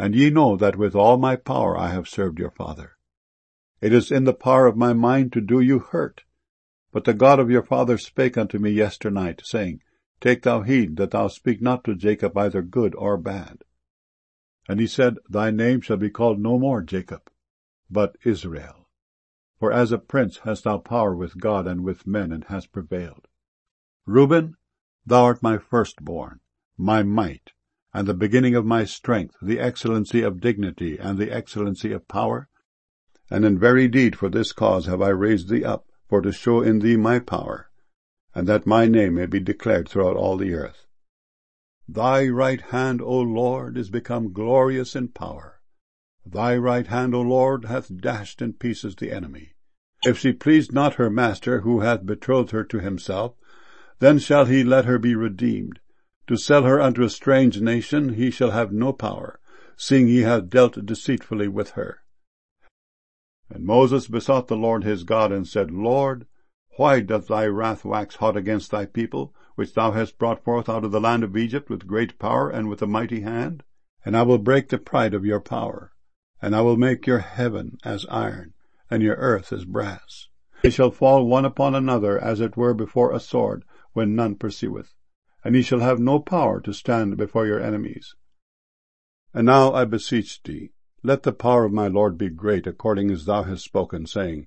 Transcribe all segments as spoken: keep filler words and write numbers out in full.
And ye know that with all my power I have served your father. It is in the power of my mind to do you hurt. But the God of your father spake unto me yesternight, saying, Take thou heed that thou speak not to Jacob either good or bad. And he said, Thy name shall be called no more Jacob, but Israel. For as a prince hast thou power with God and with men, and hast prevailed. Reuben, thou art my firstborn, my might, and the beginning of my strength, the excellency of dignity, and the excellency of power. And in very deed for this cause have I raised thee up, for to show in thee my power, and that my name may be declared throughout all the earth. Thy right hand, O Lord, is become glorious in power. Thy right hand, O Lord, hath dashed in pieces the enemy. If she pleased not her master, who hath betrothed her to himself, then shall he let her be redeemed. To sell her unto a strange nation he shall have no power, seeing he hath dealt deceitfully with her. And Moses besought the Lord his God, and said, Lord, why doth thy wrath wax hot against thy people, which thou hast brought forth out of the land of Egypt with great power and with a mighty hand? And I will break the pride of your power, and I will make your heaven as iron, and your earth as brass. They shall fall one upon another, as it were before a sword, when none pursueth. And ye shall have no power to stand before your enemies. And now I beseech thee, let the power of my Lord be great, according as thou hast spoken, saying,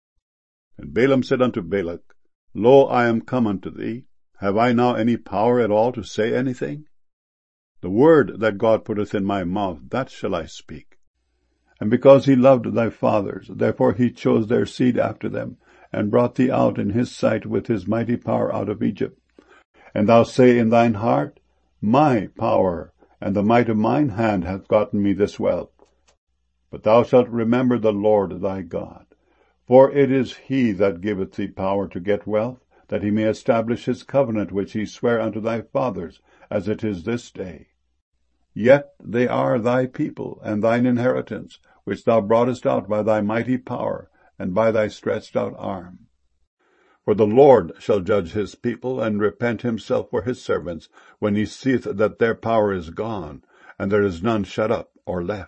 And Balaam said unto Balak, Lo, I am come unto thee. Have I now any power at all to say anything? The word that God putteth in my mouth, that shall I speak. And because he loved thy fathers, therefore he chose their seed after them, and brought thee out in his sight with his mighty power out of Egypt. And thou say in thine heart, My power and the might of mine hand hath gotten me this wealth. But thou shalt remember the Lord thy God. For it is he that giveth thee power to get wealth, that he may establish his covenant which he sware unto thy fathers, as it is this day. Yet they are thy people, and thine inheritance, which thou broughtest out by thy mighty power, and by thy stretched out arm. For the Lord shall judge his people, and repent himself for his servants, when he seeth that their power is gone, and there is none shut up or left.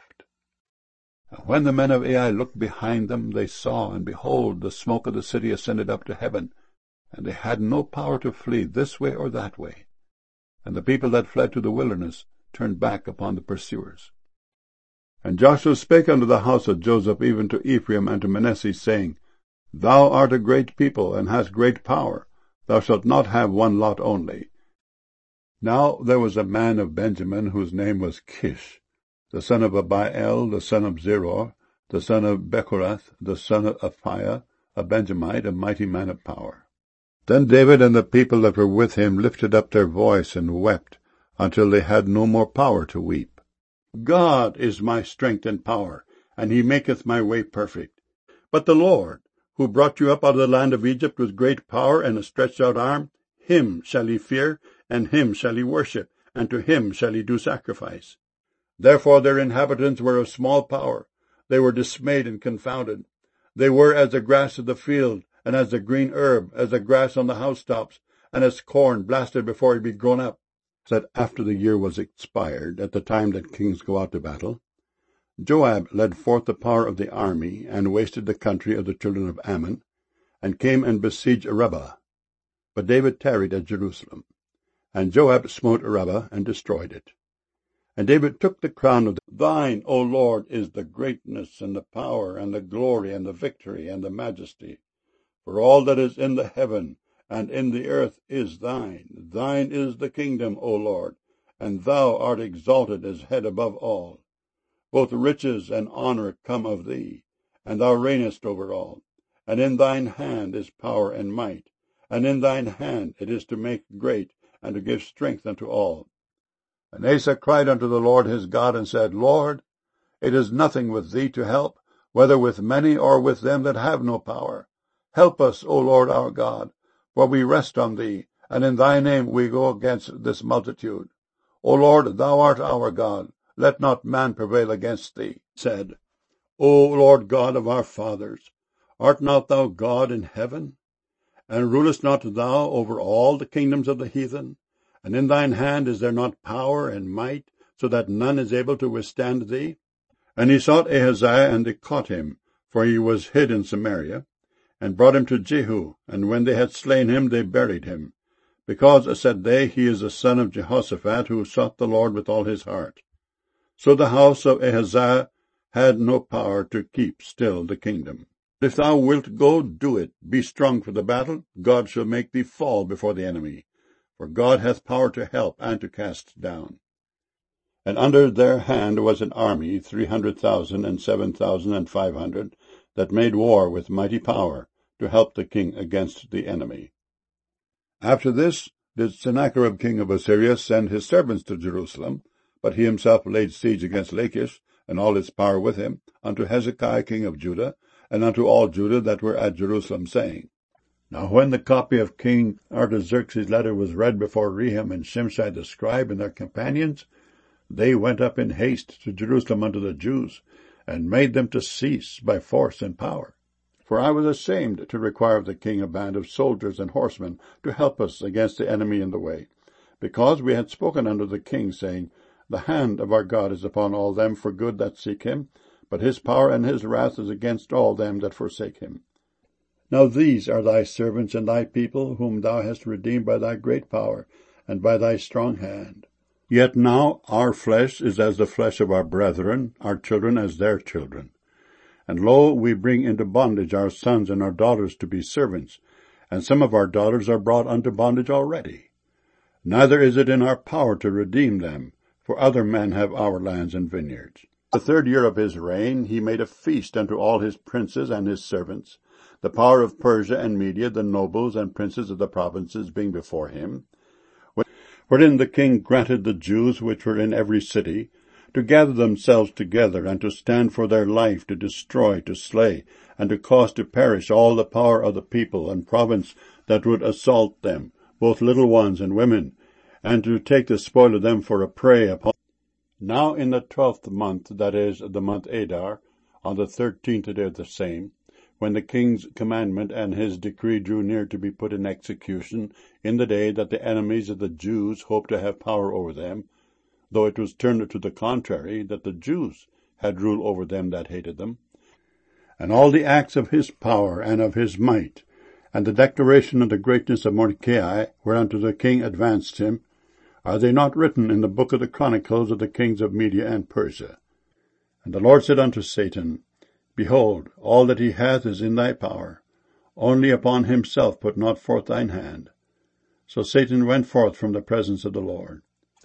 And when the men of Ai looked behind them, they saw, and behold, the smoke of the city ascended up to heaven, and they had no power to flee this way or that way. And the people that fled to the wilderness turned back upon the pursuers. And Joshua spake unto the house of Joseph, even to Ephraim and to Manasseh, saying, Thou art a great people, and hast great power. Thou shalt not have one lot only. Now there was a man of Benjamin, whose name was Kish, the son of Abiel, the son of Zeror, the son of Bechorath, the son of Aphiah, a Benjamite, a mighty man of power. Then David and the people that were with him lifted up their voice and wept, until they had no more power to weep. God is my strength and power, and he maketh my way perfect. But the Lord, who brought you up out of the land of Egypt with great power and a stretched out arm, him shall ye fear, and him shall ye worship, and to him shall ye do sacrifice. Therefore their inhabitants were of small power. They were dismayed and confounded. They were as the grass of the field, and as the green herb, as the grass on the housetops, and as corn blasted before it be grown up. That after the year was expired, at the time that kings go out to battle, Joab led forth the power of the army, and wasted the country of the children of Ammon, and came and besieged Rabbah. But David tarried at Jerusalem. And Joab smote Rabbah, and destroyed it. And David took the crown of the, Thine, O Lord, is the greatness, and the power, and the glory, and the victory, and the majesty. For all that is in the heaven and in the earth is thine. Thine is the kingdom, O Lord, and thou art exalted as head above all. Both riches and honor come of thee, and thou reignest over all. And in thine hand is power and might, and in thine hand it is to make great, and to give strength unto all. And Asa cried unto the Lord his God, and said, Lord, it is nothing with thee to help, whether with many or with them that have no power. Help us, O Lord our God, for we rest on thee, and in thy name we go against this multitude. O Lord, thou art our God, let not man prevail against thee. Said, O Lord God of our fathers, art not thou God in heaven? And rulest not thou over all the kingdoms of the heathen? And in thine hand is there not power and might, so that none is able to withstand thee? And he sought Ahaziah, and they caught him, for he was hid in Samaria, and brought him to Jehu, and when they had slain him, they buried him. Because, said they, he is the son of Jehoshaphat, who sought the Lord with all his heart. So the house of Ahaziah had no power to keep still the kingdom. If thou wilt go, do it. Be strong for the battle. God shall make thee fall before the enemy. For God hath power to help and to cast down. And under their hand was an army, three hundred thousand, and seven thousand, and five hundred, that made war with mighty power, to help the king against the enemy. After this did Sennacherib king of Assyria send his servants to Jerusalem, but he himself laid siege against Lachish, and all his power with him, unto Hezekiah king of Judah, and unto all Judah that were at Jerusalem, saying, Now when the copy of King Artaxerxes' letter was read before Rehum and Shimshai the scribe and their companions, they went up in haste to Jerusalem unto the Jews, and made them to cease by force and power. For I was ashamed to require of the king a band of soldiers and horsemen to help us against the enemy in the way, because we had spoken unto the king, saying, The hand of our God is upon all them for good that seek him, but his power and his wrath is against all them that forsake him. Now these are thy servants and thy people, whom thou hast redeemed by thy great power, and by thy strong hand. Yet now our flesh is as the flesh of our brethren, our children as their children. And lo, we bring into bondage our sons and our daughters to be servants, and some of our daughters are brought unto bondage already. Neither is it in our power to redeem them, for other men have our lands and vineyards. The third year of his reign he made a feast unto all his princes and his servants, the power of Persia and Media, the nobles and princes of the provinces being before him, wherein the king granted the Jews which were in every city to gather themselves together, and to stand for their life, to destroy, to slay, and to cause to perish all the power of the people and province that would assault them, both little ones and women, and to take the spoil of them for a prey upon. Now in the twelfth month, that is, the month Adar, on the thirteenth day of the same, when the king's commandment and his decree drew near to be put in execution, in the day that the enemies of the Jews hoped to have power over them, though it was turned to the contrary, that the Jews had rule over them that hated them, and all the acts of his power and of his might, and the declaration of the greatness of Mordecai, whereunto the king advanced him, are they not written in the book of the chronicles of the kings of Media and Persia? And the Lord said unto Satan, Behold, all that he hath is in thy power. Only upon himself put not forth thine hand. So Satan went forth from the presence of the Lord.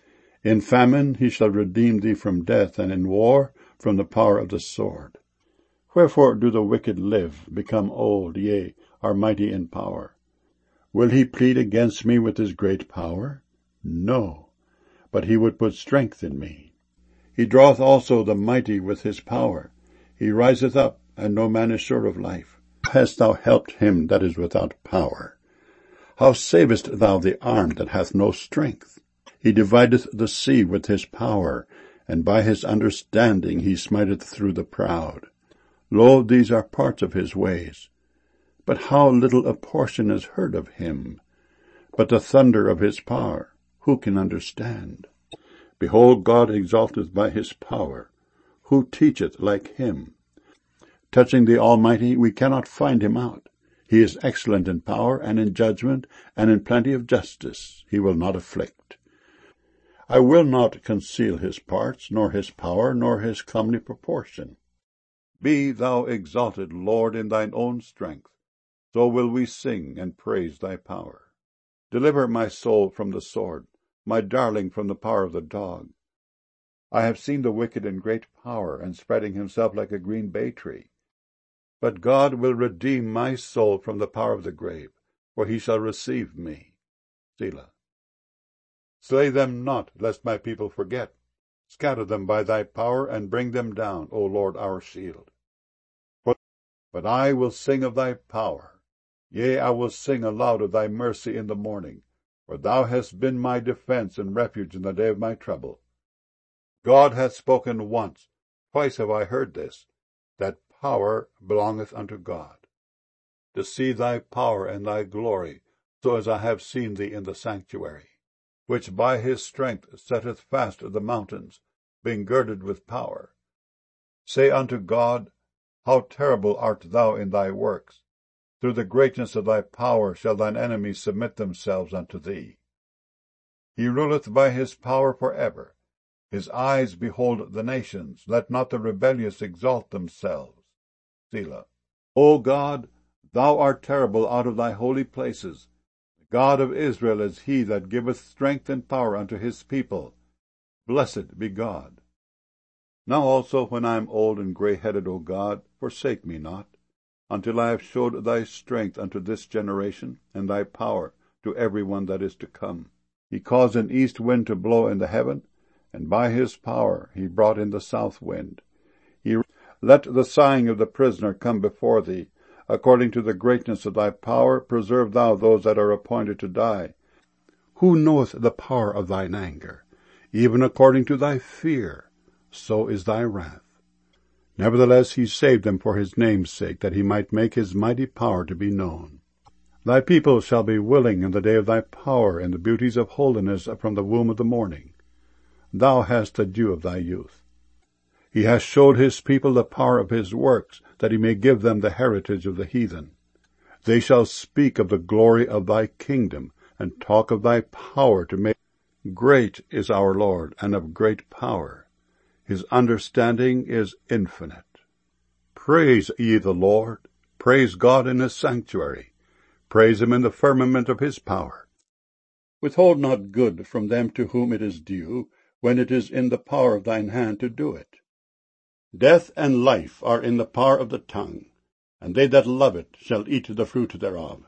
In famine he shall redeem thee from death, and in war from the power of the sword. Wherefore do the wicked live, become old, yea, are mighty in power? Will he plead against me with his great power? No, but he would put strength in me. He draweth also the mighty with his power. He riseth up, and no man is sure of life. How hast thou helped him that is without power? How savest thou the arm that hath no strength? He divideth the sea with his power, and by his understanding he smiteth through the proud. Lo, these are parts of his ways. But how little a portion is heard of him! But the thunder of his power, who can understand? Behold, God exalteth by his power. Who teacheth like him? Touching the Almighty, we cannot find him out. He is excellent in power and in judgment and in plenty of justice. He will not afflict. I will not conceal his parts, nor his power, nor his comely proportion. Be thou exalted, Lord, in thine own strength. So will we sing and praise thy power. Deliver my soul from the sword, my darling from the power of the dog. I have seen the wicked in great power, and spreading himself like a green bay tree. But God will redeem my soul from the power of the grave, for he shall receive me. Selah. Slay them not, lest my people forget. Scatter them by thy power, and bring them down, O Lord our shield. But I will sing of thy power. Yea, I will sing aloud of thy mercy in the morning, for thou hast been my defense and refuge in the day of my trouble. God hath spoken once, twice have I heard this, that power belongeth unto God. To see thy power and thy glory, so as I have seen thee in the sanctuary, which by his strength setteth fast the mountains, being girded with power. Say unto God, How terrible art thou in thy works! Through the greatness of thy power shall thine enemies submit themselves unto thee. He ruleth by his power for ever. His eyes behold the nations. Let not the rebellious exalt themselves. Selah. O God, thou art terrible out of thy holy places. The God of Israel is he that giveth strength and power unto his people. Blessed be God. Now also, when I am old and grey-headed, O God, forsake me not, until I have showed thy strength unto this generation, and thy power to every one that is to come. He caused an east wind to blow in the heaven, and by his power he brought in the south wind. He let the sighing of the prisoner come before thee. According to the greatness of thy power, preserve thou those that are appointed to die. Who knoweth the power of thine anger? Even according to thy fear, so is thy wrath. Nevertheless he saved them for his name's sake, that he might make his mighty power to be known. Thy people shall be willing in the day of thy power, in the beauties of holiness from the womb of the morning. Thou hast the dew of thy youth. He hath showed his people the power of his works, that he may give them the heritage of the heathen. They shall speak of the glory of thy kingdom, and talk of thy power to make. Great is our Lord, and of great power. His understanding is infinite. Praise ye the Lord. Praise God in his sanctuary. Praise him in the firmament of his power. Withhold not good from them to whom it is due, when it is in the power of thine hand to do it. Death and life are in the power of the tongue, and they that love it shall eat the fruit thereof.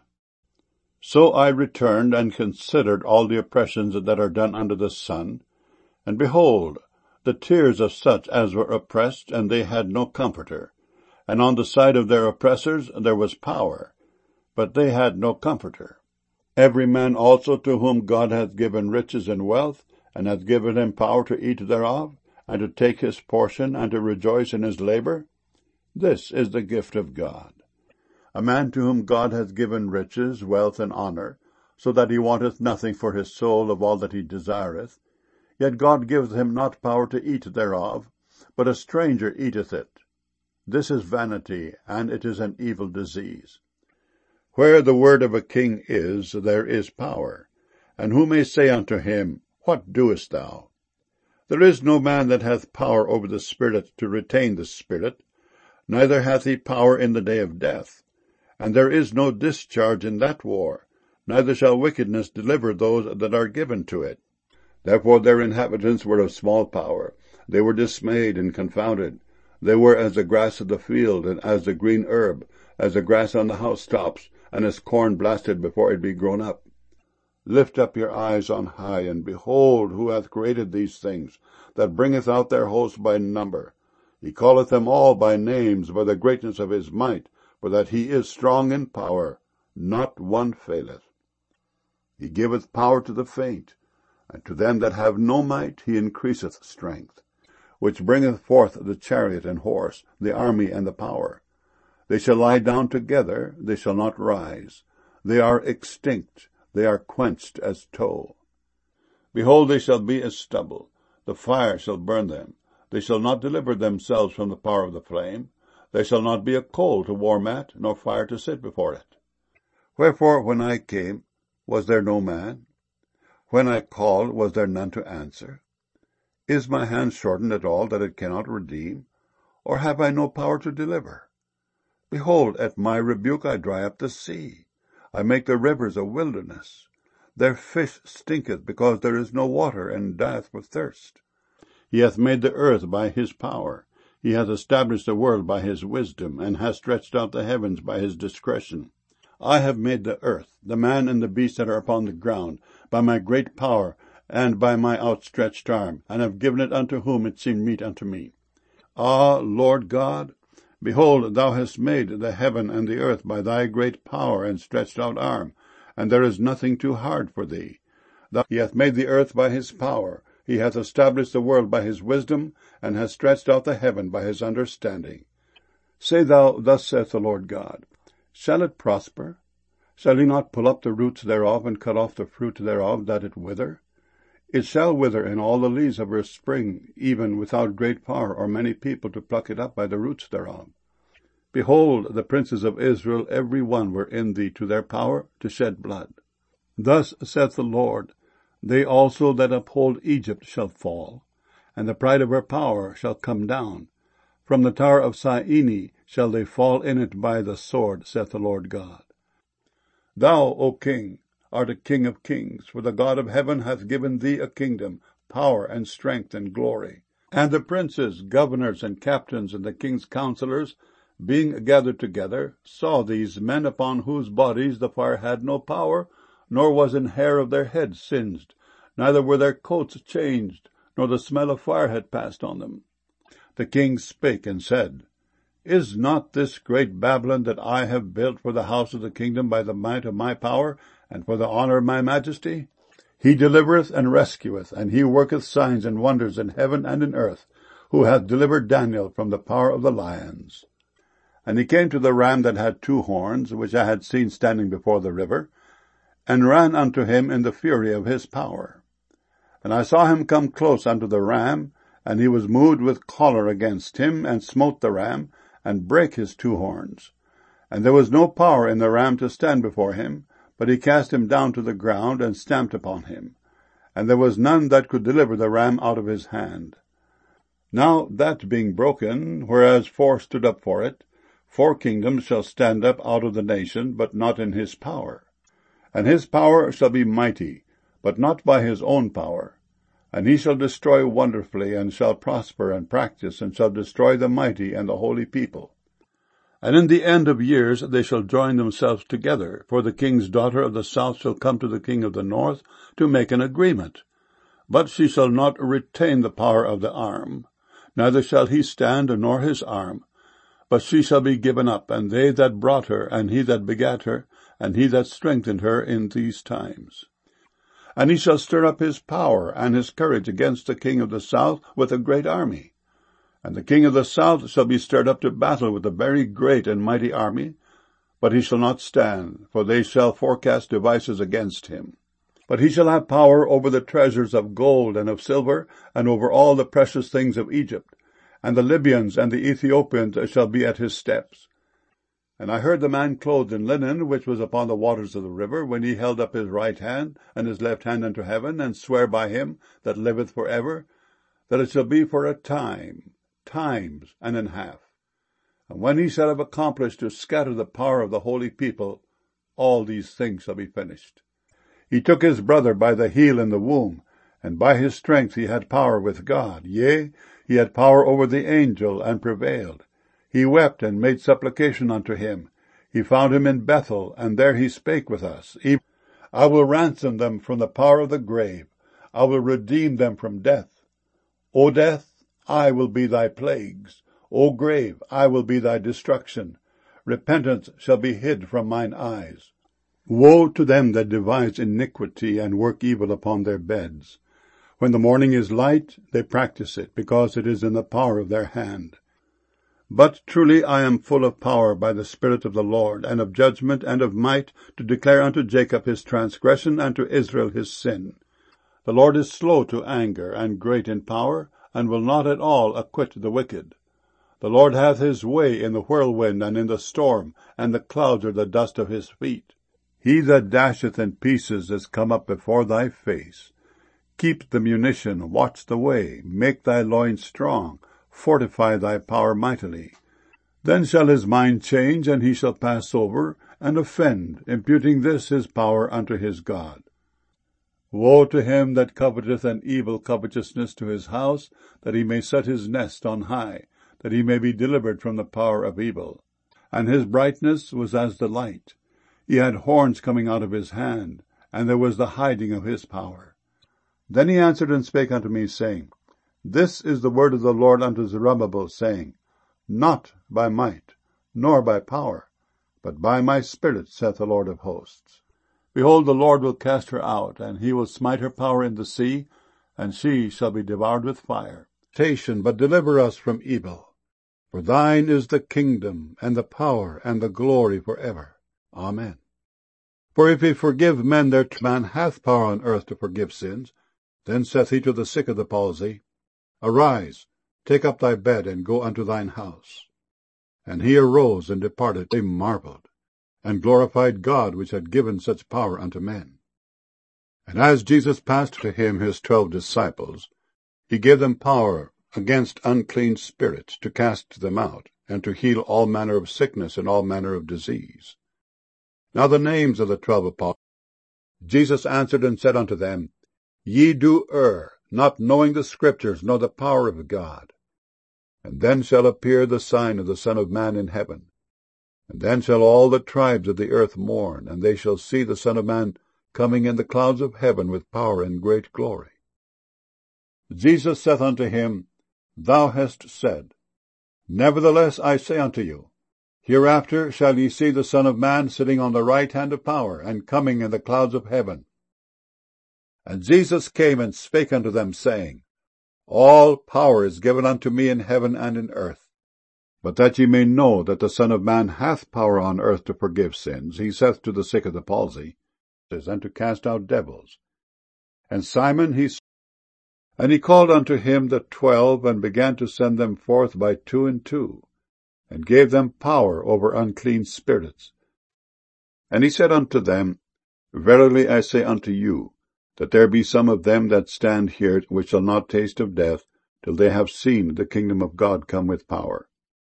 So I returned and considered all the oppressions that are done under the sun, and behold, the tears of such as were oppressed, and they had no comforter. And on the side of their oppressors there was power, but they had no comforter. Every man also to whom God hath given riches and wealth, and hath given him power to eat thereof, and to take his portion, and to rejoice in his labor, this is the gift of God. A man to whom God hath given riches, wealth, and honor, so that he wanteth nothing for his soul of all that he desireth, yet God giveth him not power to eat thereof, but a stranger eateth it. This is vanity, and it is an evil disease. Where the word of a king is, there is power. And who may say unto him, What doest thou? There is no man that hath power over the spirit to retain the spirit, neither hath he power in the day of death. And there is no discharge in that war, neither shall wickedness deliver those that are given to it. Therefore their inhabitants were of small power. They were dismayed and confounded. They were as the grass of the field, and as the green herb, as the grass on the housetops, and as corn blasted before it be grown up. Lift up your eyes on high, and behold who hath created these things, that bringeth out their host by number. He calleth them all by names, by the greatness of his might, for that he is strong in power, not one faileth. He giveth power to the faint, and to them that have no might he increaseth strength, which bringeth forth the chariot and horse, the army and the power. They shall lie down together, they shall not rise. They are extinct, they are quenched as tow. Behold, they shall be as stubble. The fire shall burn them. They shall not deliver themselves from the power of the flame. There shall not be a coal to warm at, nor fire to sit before it. Wherefore, when I came, was there no man? When I called, was there none to answer? Is my hand shortened at all, that it cannot redeem? Or have I no power to deliver? Behold, at my rebuke I dry up the sea. I make the rivers a wilderness. Their fish stinketh, because there is no water, and dieth for thirst. He hath made the earth by his power. He hath established the world by his wisdom, and hath stretched out the heavens by his discretion. I have made the earth, the man and the beast that are upon the ground, by my great power, and by my outstretched arm, and have given it unto whom it seemed meet unto me. Ah, Lord God, behold, thou hast made the heaven and the earth by thy great power and stretched out arm, and there is nothing too hard for thee. Thou, he hath made the earth by his power, he hath established the world by his wisdom, and hath stretched out the heaven by his understanding. Say thou, Thus saith the Lord God, Shall it prosper? Shall he not pull up the roots thereof, and cut off the fruit thereof, that it wither? It shall wither, and all the leaves of her spring, even without great power or many people to pluck it up by the roots thereof. Behold, the princes of Israel, every one were in thee to their power to shed blood. Thus saith the Lord, they also that uphold Egypt shall fall, and the pride of her power shall come down. From the tower of Syene shall they fall in it by the sword, saith the Lord God. Thou, O king, art a king of kings, for the God of heaven hath given thee a kingdom, power, and strength, and glory. And the princes, governors, and captains, and the king's counselors, being gathered together, saw these men upon whose bodies the fire had no power, nor was an hair of their heads singed, neither were their coats changed, nor the smell of fire had passed on them. The king spake and said, Is not this great Babylon that I have built for the house of the kingdom by the might of my power, and for the honour of my majesty? He delivereth and rescueth, and he worketh signs and wonders in heaven and in earth, who hath delivered Daniel from the power of the lions. And he came to the ram that had two horns, which I had seen standing before the river, and ran unto him in the fury of his power. And I saw him come close unto the ram, and he was moved with choler against him, and smote the ram, and brake his two horns. And there was no power in the ram to stand before him, but he cast him down to the ground, and stamped upon him. And there was none that could deliver the ram out of his hand. Now that being broken, whereas four stood up for it, four kingdoms shall stand up out of the nation, but not in his power. And his power shall be mighty, but not by his own power. And he shall destroy wonderfully, and shall prosper and practice, and shall destroy the mighty and the holy people. And in the end of years they shall join themselves together, for the king's daughter of the south shall come to the king of the north to make an agreement. But she shall not retain the power of the arm, neither shall he stand nor his arm, but she shall be given up, and they that brought her, and he that begat her, and he that strengthened her in these times. And he shall stir up his power and his courage against the king of the south with a great army. And the king of the south shall be stirred up to battle with a very great and mighty army, but he shall not stand, for they shall forecast devices against him. But he shall have power over the treasures of gold and of silver, and over all the precious things of Egypt. And the Libyans and the Ethiopians shall be at his steps. And I heard the man clothed in linen, which was upon the waters of the river, when he held up his right hand and his left hand unto heaven, and swear by him that liveth for ever, that it shall be for a time, times and an half. And when he shall have accomplished to scatter the power of the holy people, all these things shall be finished. He took his brother by the heel in the womb, and by his strength he had power with God. Yea, he had power over the angel, and prevailed. He wept and made supplication unto him. He found him in Bethel, and there he spake with us. I will ransom them from the power of the grave. I will redeem them from death. O death, I will be thy plagues. O grave, I will be thy destruction. Repentance shall be hid from mine eyes. Woe to them that devise iniquity and work evil upon their beds. When the morning is light, they practice it, because it is in the power of their hand. But truly I am full of power by the Spirit of the Lord, and of judgment and of might, to declare unto Jacob his transgression, and to Israel his sin. The Lord is slow to anger, and great in power, and will not at all acquit the wicked. The Lord hath his way in the whirlwind and in the storm, and the clouds are the dust of his feet. He that dasheth in pieces is come up before thy face. Keep the munition, watch the way, make thy loins strong, fortify thy power mightily. Then shall his mind change, and he shall pass over, and offend, imputing this his power unto his God. Woe to him that coveteth an evil covetousness to his house, that he may set his nest on high, that he may be delivered from the power of evil. And his brightness was as the light. He had horns coming out of his hand, and there was the hiding of his power. Then he answered and spake unto me, saying, This is the word of the Lord unto Zerubbabel, saying, Not by might, nor by power, but by my Spirit, saith the Lord of hosts. Behold, the Lord will cast her out, and he will smite her power in the sea, and she shall be devoured with fire. Station, but deliver us from evil. For thine is the kingdom, and the power, and the glory for ever. Amen. For if he forgive men their man hath power on earth to forgive sins, Then saith he to the sick of the palsy, Arise, take up thy bed, and go unto thine house. And he arose and departed. They marveled, and glorified God, which had given such power unto men. And as Jesus passed to him his twelve disciples, he gave them power against unclean spirits, to cast them out, and to heal all manner of sickness and all manner of disease. Now the names of the twelve apostles. Jesus answered and said unto them, Ye do err, not knowing the Scriptures, nor the power of God. And then shall appear the sign of the Son of Man in heaven. And then shall all the tribes of the earth mourn, and they shall see the Son of Man coming in the clouds of heaven with power and great glory. Jesus saith unto him, Thou hast said. Nevertheless I say unto you, Hereafter shall ye see the Son of Man sitting on the right hand of power, and coming in the clouds of heaven. And Jesus came and spake unto them, saying, All power is given unto me in heaven and in earth. But that ye may know that the Son of Man hath power on earth to forgive sins, he saith to the sick of the palsy, and to cast out devils. And Simon he And he called unto him the twelve, and began to send them forth by two and two, and gave them power over unclean spirits. And he said unto them, Verily I say unto you, that there be some of them that stand here which shall not taste of death, till they have seen the kingdom of God come with power.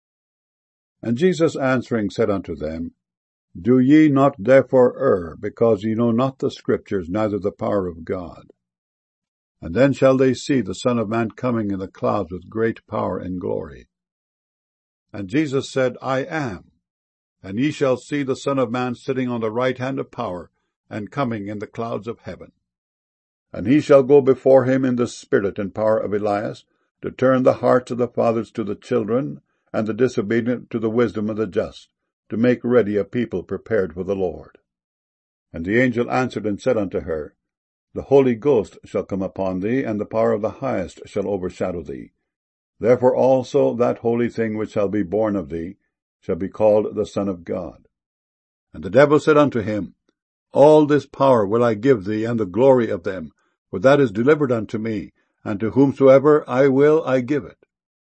And Jesus answering said unto them, Do ye not therefore err, because ye know not the Scriptures, neither the power of God? And then shall they see the Son of Man coming in the clouds with great power and glory. And Jesus said, I am. And ye shall see the Son of Man sitting on the right hand of power, and coming in the clouds of heaven. And he shall go before him in the spirit and power of Elias, to turn the hearts of the fathers to the children, and the disobedient to the wisdom of the just, to make ready a people prepared for the Lord. And the angel answered and said unto her, The Holy Ghost shall come upon thee, and the power of the Highest shall overshadow thee. Therefore also that holy thing which shall be born of thee shall be called the Son of God. And the devil said unto him, All this power will I give thee, and the glory of them, for that is delivered unto me, and to whomsoever I will I give it.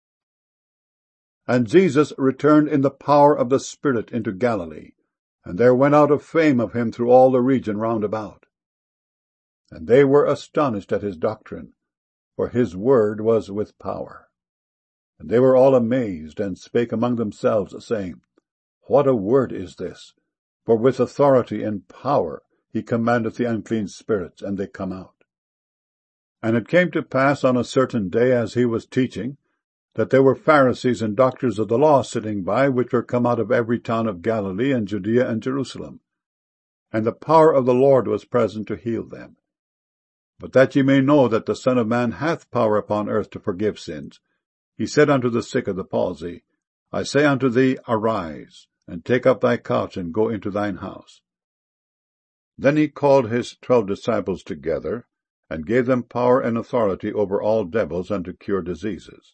And Jesus returned in the power of the Spirit into Galilee, and there went out a fame of him through all the region round about. And they were astonished at his doctrine, for his word was with power. And they were all amazed, and spake among themselves, saying, What a word is this! For with authority and power he commandeth the unclean spirits, and they come out. And it came to pass on a certain day, as he was teaching, that there were Pharisees and doctors of the law sitting by, which were come out of every town of Galilee and Judea and Jerusalem. And the power of the Lord was present to heal them. But that ye may know that the Son of Man hath power upon earth to forgive sins, he said unto the sick of the palsy, I say unto thee, Arise, and take up thy couch, and go into thine house. Then he called his twelve disciples together, and gave them power and authority over all devils, and to cure diseases.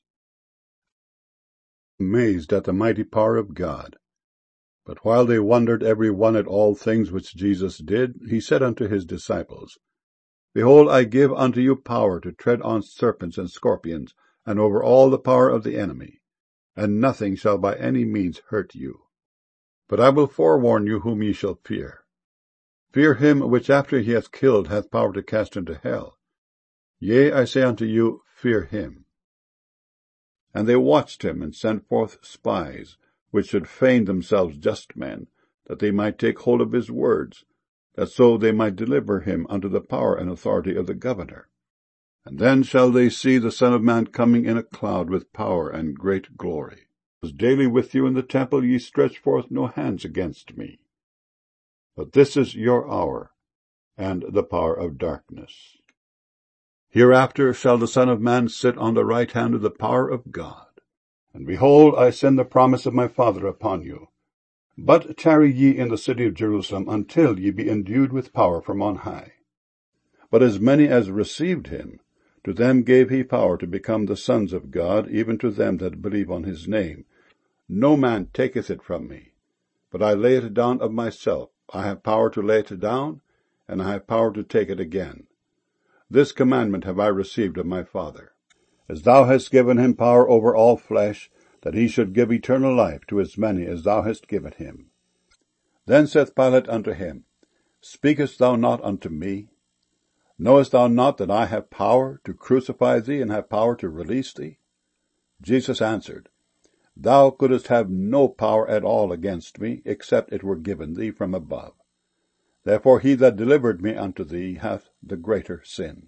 Amazed at the mighty power of God. But while they wondered every one at all things which Jesus did, he said unto his disciples, Behold, I give unto you power to tread on serpents and scorpions, and over all the power of the enemy, and nothing shall by any means hurt you. But I will forewarn you whom ye shall fear. Fear him which after he hath killed hath power to cast into hell. Yea, I say unto you, fear him. And they watched him, and sent forth spies, which should feign themselves just men, that they might take hold of his words, that so they might deliver him unto the power and authority of the governor. And then shall they see the Son of Man coming in a cloud with power and great glory. As daily with you in the temple ye stretch forth no hands against me. But this is your hour, and the power of darkness. Hereafter shall the Son of Man sit on the right hand of the power of God. And behold, I send the promise of my Father upon you. But tarry ye in the city of Jerusalem until ye be endued with power from on high. But as many as received him, to them gave he power to become the sons of God, even to them that believe on his name. No man taketh it from me, but I lay it down of myself. I have power to lay it down, and I have power to take it again. This commandment have I received of my Father. As thou hast given him power over all flesh, that he should give eternal life to as many as thou hast given him. Then saith Pilate unto him, Speakest thou not unto me? Knowest thou not that I have power to crucify thee, and have power to release thee? Jesus answered, Thou couldst have no power at all against me, except it were given thee from above. Therefore he that delivered me unto thee hath the greater sin.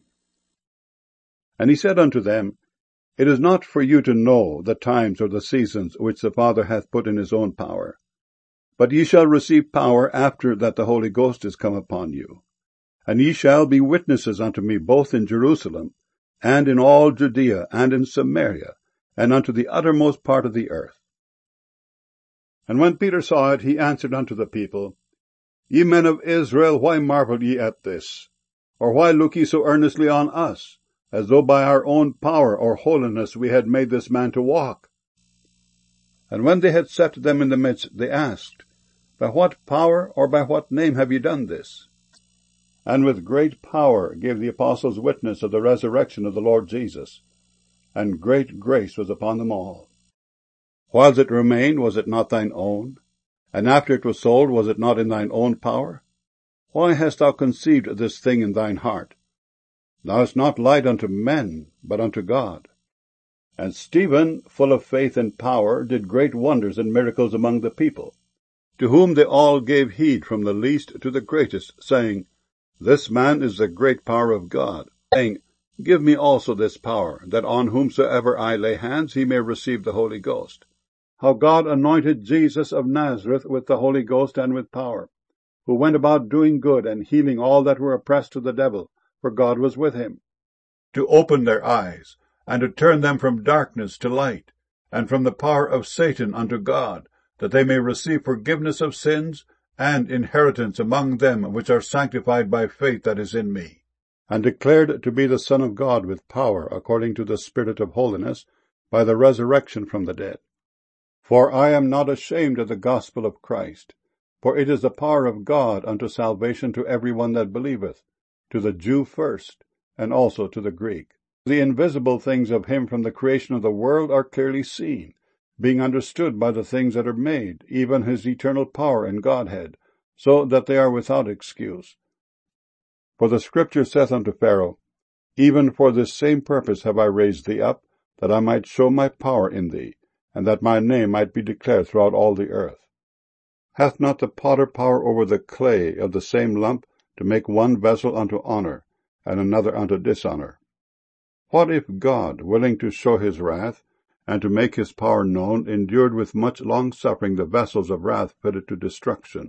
And he said unto them, It is not for you to know the times or the seasons which the Father hath put in his own power. But ye shall receive power after that the Holy Ghost is come upon you. And ye shall be witnesses unto me both in Jerusalem, and in all Judea, and in Samaria, and unto the uttermost part of the earth. And when Peter saw it, he answered unto the people, Ye men of Israel, why marvel ye at this? Or why look ye so earnestly on us, as though by our own power or holiness we had made this man to walk? And when they had set them in the midst, they asked, By what power or by what name have ye done this? And with great power gave the apostles witness of the resurrection of the Lord Jesus, and great grace was upon them all. Whiles it remained, was it not thine own? And after it was sold, was it not in thine own power? Why hast thou conceived this thing in thine heart? Thou hast not lied unto men, but unto God. And Stephen, full of faith and power, did great wonders and miracles among the people, to whom they all gave heed from the least to the greatest, saying, This man is the great power of God, saying, Give me also this power, that on whomsoever I lay hands he may receive the Holy Ghost. How God anointed Jesus of Nazareth with the Holy Ghost and with power, who went about doing good and healing all that were oppressed of the devil, for God was with him, to open their eyes, and to turn them from darkness to light, and from the power of Satan unto God, that they may receive forgiveness of sins, and inheritance among them which are sanctified by faith that is in me, and declared to be the Son of God with power, according to the Spirit of holiness, by the resurrection from the dead. For I am not ashamed of the gospel of Christ, for it is the power of God unto salvation to every one that believeth, to the Jew first, and also to the Greek. The invisible things of him from the creation of the world are clearly seen, being understood by the things that are made, even his eternal power and Godhead, so that they are without excuse. For the Scripture saith unto Pharaoh, Even for this same purpose have I raised thee up, that I might show my power in thee, and that my name might be declared throughout all the earth. Hath not the potter power over the clay of the same lump, to make one vessel unto honor, and another unto dishonor? What if God, willing to show his wrath, and to make his power known, endured with much longsuffering the vessels of wrath fitted to destruction?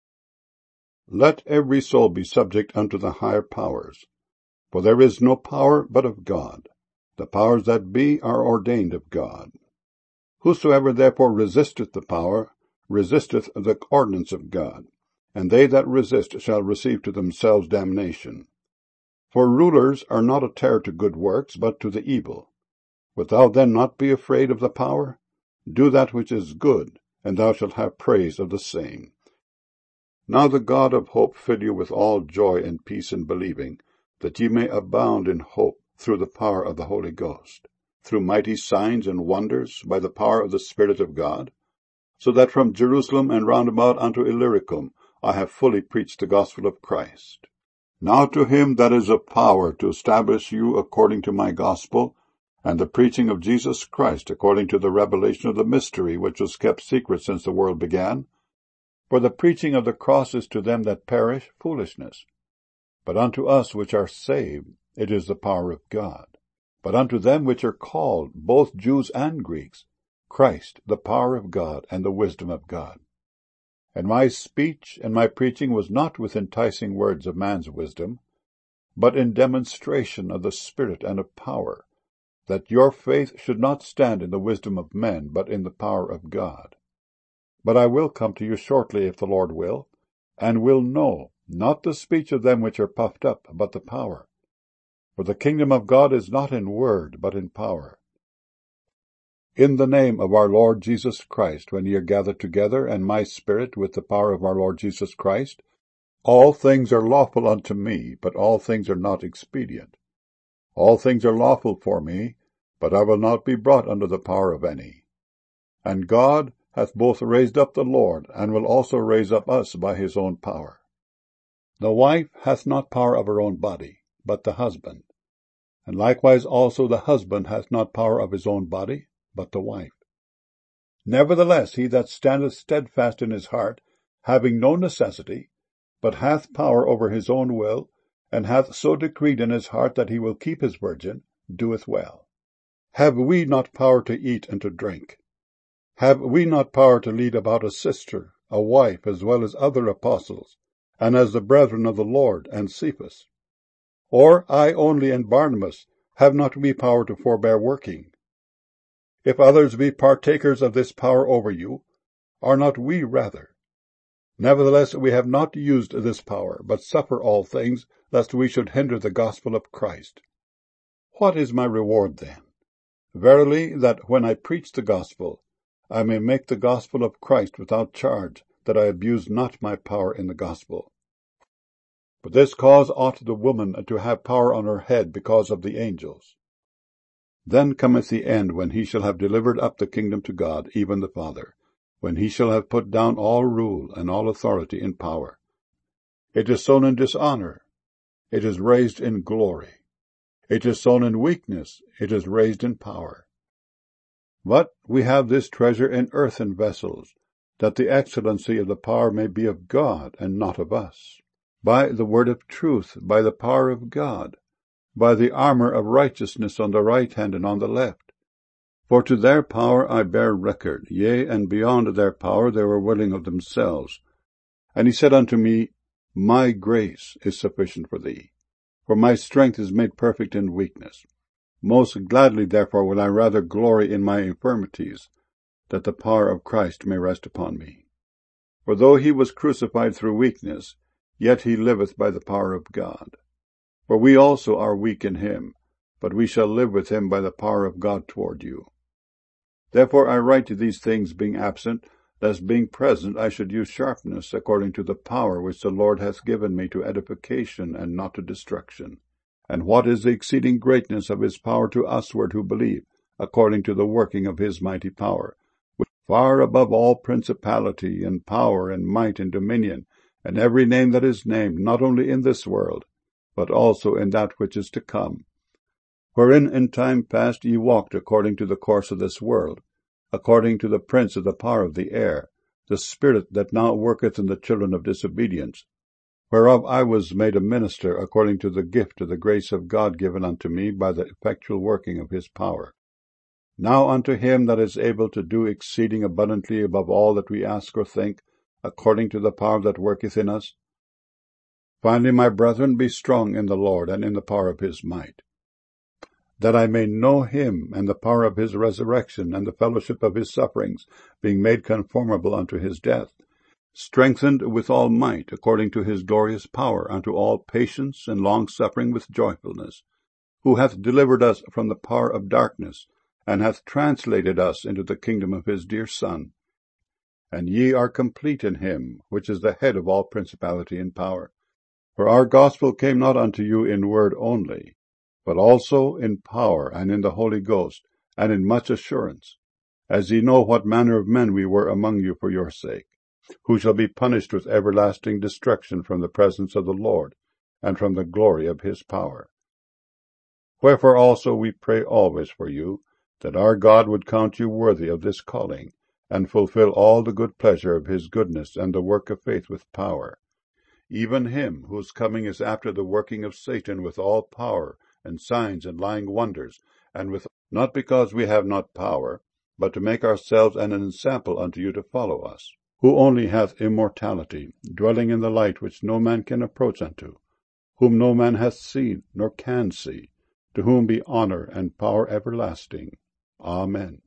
Let every soul be subject unto the higher powers. For there is no power but of God. The powers that be are ordained of God. Whosoever therefore resisteth the power, resisteth the ordinance of God, and they that resist shall receive to themselves damnation. For rulers are not a terror to good works, but to the evil. Wilt thou then not be afraid of the power? Do that which is good, and thou shalt have praise of the same. Now the God of hope fill you with all joy and peace in believing, that ye may abound in hope through the power of the Holy Ghost, through mighty signs and wonders by the power of the Spirit of God, so that from Jerusalem and round about unto Illyricum I have fully preached the gospel of Christ. Now to him that is of power to establish you according to my gospel, and the preaching of Jesus Christ according to the revelation of the mystery which was kept secret since the world began, for the preaching of the cross is to them that perish foolishness, but unto us which are saved it is the power of God. But unto them which are called, both Jews and Greeks, Christ, the power of God and the wisdom of God. And my speech and my preaching was not with enticing words of man's wisdom, but in demonstration of the Spirit and of power, that your faith should not stand in the wisdom of men, but in the power of God. But I will come to you shortly, if the Lord will, and will know, not the speech of them which are puffed up, but the power. For the kingdom of God is not in word, but in power. In the name of our Lord Jesus Christ, when ye are gathered together, and my spirit with the power of our Lord Jesus Christ, all things are lawful unto me, but all things are not expedient. All things are lawful for me, but I will not be brought under the power of any. And God hath both raised up the Lord, and will also raise up us by his own power. The wife hath not power of her own body, but the husband. And likewise also the husband hath not power of his own body, but the wife. Nevertheless, he that standeth steadfast in his heart, having no necessity, but hath power over his own will, and hath so decreed in his heart that he will keep his virgin, doeth well. Have we not power to eat and to drink? Have we not power to lead about a sister, a wife, as well as other apostles, and as the brethren of the Lord, and Cephas? Or I only and Barnabas, have not we power to forbear working? If others be partakers of this power over you, are not we rather? Nevertheless, we have not used this power, but suffer all things, lest we should hinder the gospel of Christ. What is my reward then? Verily, that when I preach the gospel, I may make the gospel of Christ without charge, that I abuse not my power in the gospel. For this cause ought the woman to have power on her head because of the angels. Then cometh the end, when he shall have delivered up the kingdom to God, even the Father, when he shall have put down all rule and all authority and power. It is sown in dishonor, it is raised in glory. It is sown in weakness, it is raised in power. But we have this treasure in earthen vessels, that the excellency of the power may be of God, and not of us. By the word of truth, by the power of God, by the armor of righteousness on the right hand and on the left. For to their power I bear record, yea, and beyond their power they were willing of themselves. And he said unto me, My grace is sufficient for thee, for my strength is made perfect in weakness. Most gladly therefore will I rather glory in my infirmities, that the power of Christ may rest upon me. For though he was crucified through weakness, yet he liveth by the power of God. For we also are weak in him, but we shall live with him by the power of God toward you. Therefore I write to these things being absent, lest being present I should use sharpness according to the power which the Lord hath given me to edification and not to destruction. And what is the exceeding greatness of his power to usward who believe, according to the working of his mighty power, which far above all principality and power and might and dominion, and every name that is named, not only in this world, but also in that which is to come. Wherein in time past ye walked according to the course of this world, according to the prince of the power of the air, the spirit that now worketh in the children of disobedience, whereof I was made a minister according to the gift of the grace of God given unto me by the effectual working of his power. Now unto him that is able to do exceeding abundantly above all that we ask or think, according to the power that worketh in us. Finally, my brethren, be strong in the Lord and in the power of his might, that I may know him and the power of his resurrection and the fellowship of his sufferings, being made conformable unto his death, strengthened with all might according to his glorious power unto all patience and long-suffering with joyfulness, who hath delivered us from the power of darkness, and hath translated us into the kingdom of his dear Son. And ye are complete in him, which is the head of all principality and power. For our gospel came not unto you in word only, but also in power, and in the Holy Ghost, and in much assurance, as ye know what manner of men we were among you for your sake, who shall be punished with everlasting destruction from the presence of the Lord, and from the glory of his power. Wherefore also we pray always for you, that our God would count you worthy of this calling, and fulfill all the good pleasure of his goodness and the work of faith with power, even him whose coming is after the working of Satan with all power, and signs and lying wonders, and with not because we have not power, but to make ourselves an ensample unto you to follow us, who only hath immortality, dwelling in the light which no man can approach unto, whom no man hath seen, nor can see, to whom be honour and power everlasting. Amen.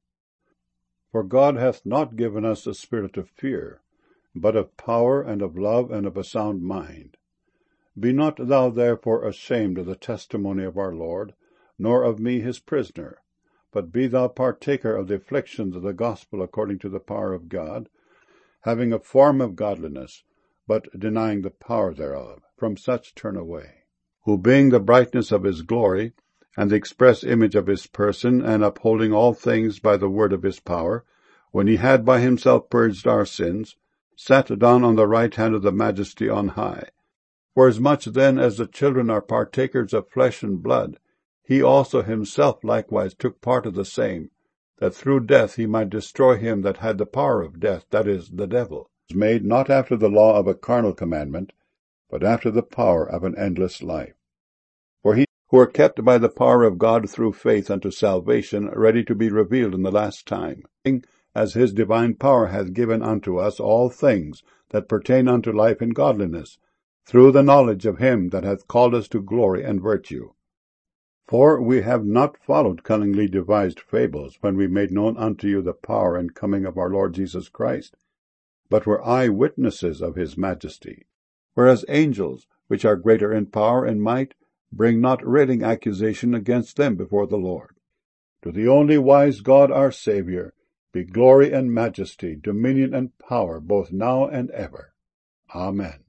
For God hath not given us a spirit of fear, but of power and of love and of a sound mind. Be not thou therefore ashamed of the testimony of our Lord, nor of me his prisoner, but be thou partaker of the afflictions of the gospel according to the power of God, having a form of godliness, but denying the power thereof. From such turn away. Who being the brightness of his glory, and the express image of his person, and upholding all things by the word of his power, when he had by himself purged our sins, sat down on the right hand of the Majesty on high. Forasmuch then as the children are partakers of flesh and blood, he also himself likewise took part of the same, that through death he might destroy him that had the power of death, that is, the devil, made not after the law of a carnal commandment, but after the power of an endless life. For he who are kept by the power of God through faith unto salvation, ready to be revealed in the last time, as his divine power hath given unto us all things that pertain unto life and godliness, through the knowledge of him that hath called us to glory and virtue. For we have not followed cunningly devised fables, when we made known unto you the power and coming of our Lord Jesus Christ, but were eye-witnesses of his majesty. Whereas angels, which are greater in power and might, bring not railing accusation against them before the Lord. To the only wise God our Saviour be glory and majesty, dominion and power, both now and ever. Amen.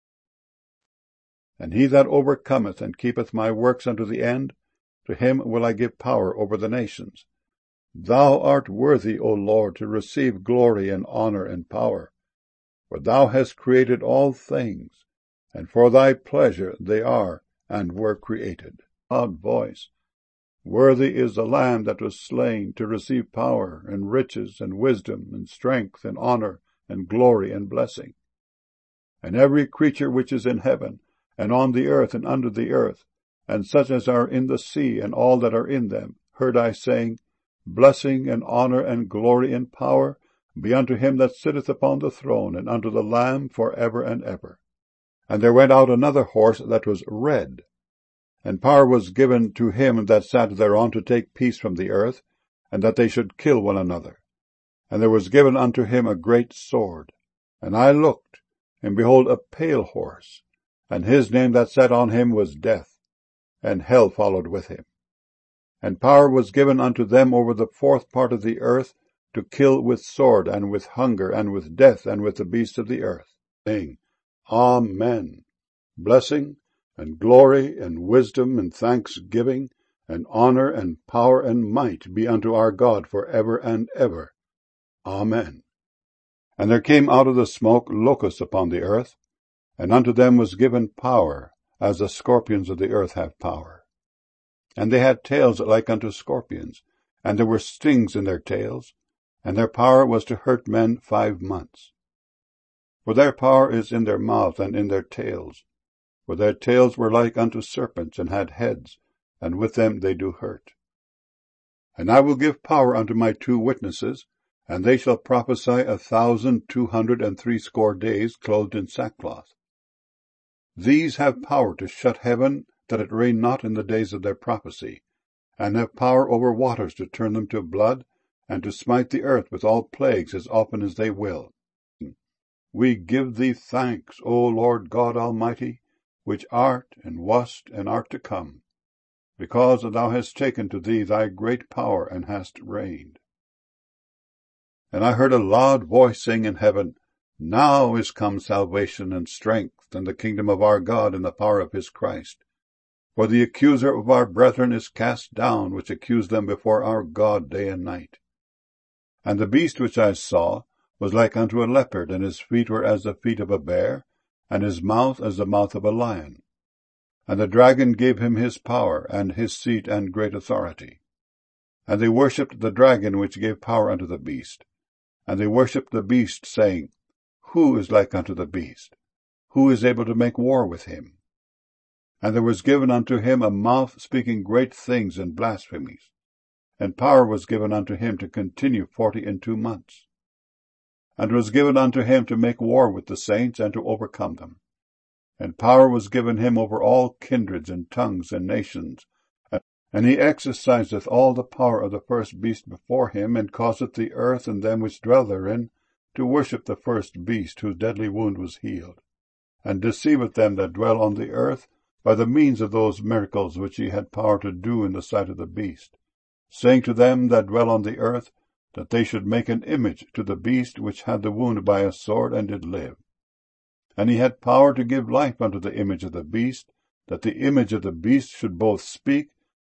And he that overcometh and keepeth my works unto the end, to him will I give power over the nations. Thou art worthy, O Lord, to receive glory and honour and power, for thou hast created all things, and for thy pleasure they are and were created. Loud voice. Worthy is the Lamb that was slain to receive power and riches and wisdom and strength and honour and glory and blessing. And every creature which is in heaven, and on the earth and under the earth, and such as are in the sea and all that are in them, heard I saying, Blessing and honour and glory and power be unto him that sitteth upon the throne, and unto the Lamb for ever and ever. And there went out another horse that was red, and power was given to him that sat thereon to take peace from the earth, and that they should kill one another. And there was given unto him a great sword. And I looked, and behold a pale horse, and his name that sat on him was Death, and hell followed with him. And power was given unto them over the fourth part of the earth, to kill with sword, and with hunger, and with death, and with the beasts of the earth, saying, Amen. Blessing, and glory, and wisdom, and thanksgiving, and honour, and power, and might be unto our God for ever and ever. Amen. And there came out of the smoke locusts upon the earth, and unto them was given power, as the scorpions of the earth have power. And they had tails like unto scorpions, and there were stings in their tails, and their power was to hurt men five months. For their power is in their mouth and in their tails, for their tails were like unto serpents, and had heads, and with them they do hurt. And I will give power unto my two witnesses, and they shall prophesy a thousand two hundred and threescore days, clothed in sackcloth. These have power to shut heaven, that it rain not in the days of their prophecy, and have power over waters to turn them to blood, and to smite the earth with all plagues as often as they will. We give thee thanks, O Lord God Almighty, which art, and wast, and art to come, because thou hast taken to thee thy great power, and hast reigned. And I heard a loud voice saying in heaven, Now is come salvation and strength, and the kingdom of our God, and the power of his Christ. For the accuser of our brethren is cast down, which accused them before our God day and night. And the beast which I saw was like unto a leopard, and his feet were as the feet of a bear, and his mouth as the mouth of a lion. And the dragon gave him his power, and his seat, and great authority. And they worshipped the dragon which gave power unto the beast. And they worshipped the beast, saying, Who is like unto the beast? Who is able to make war with him? And there was given unto him a mouth speaking great things and blasphemies. And power was given unto him to continue forty and two months. And it was given unto him to make war with the saints, and to overcome them. And power was given him over all kindreds and tongues and nations. And he exerciseth all the power of the first beast before him, and causeth the earth and them which dwell therein to worship the first beast, whose deadly wound was healed, and deceiveth them that dwell on the earth by the means of those miracles which he had power to do in the sight of the beast, saying to them that dwell on the earth, that they should make an image to the beast which had the wound by a sword, and did live. And he had power to give life unto the image of the beast, that the image of the beast should both speak,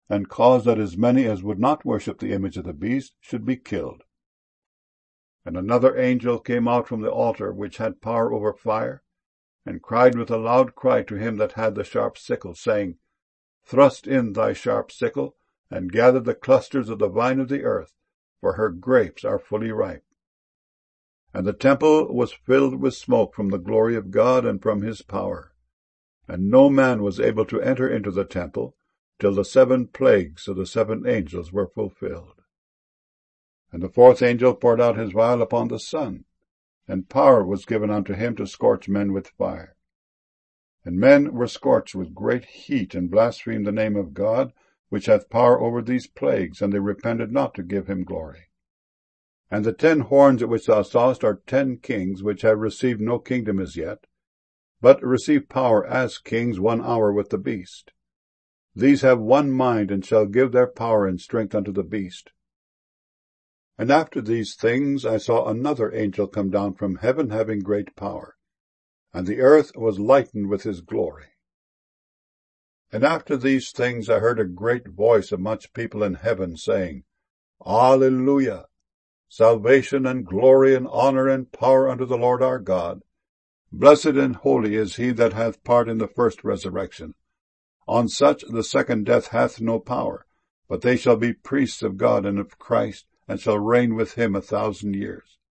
and caused that as many as would not worship the image of the beast should be killed. And another angel came out from the altar which had power over fire, and cried with a loud cry to him that had the sharp sickle, saying, Thrust in thy sharp sickle, and gather the clusters of the vine of the earth, for her grapes are fully ripe. And the temple was filled with smoke from the glory of God and from his power. And no man was able to enter into the temple till the seven plagues of the seven angels were fulfilled. And the fourth angel poured out his vial upon the sun, and power was given unto him to scorch men with fire. And men were scorched with great heat, and blasphemed the name of God, which hath power over these plagues, and they repented not to give him glory. And the ten horns which thou sawest are ten kings, which have received no kingdom as yet, but receive power as kings one hour with the beast. These have one mind, and shall give their power and strength unto the beast. And after these things I saw another angel come down from heaven, having great power, and the earth was lightened with his glory. And after these things I heard a great voice of much people in heaven, saying, Alleluia! Salvation and glory and honor and power unto the Lord our God. Blessed and holy is he that hath part in the first resurrection. On such the second death hath no power, but they shall be priests of God and of Christ, and shall reign with him a thousand years.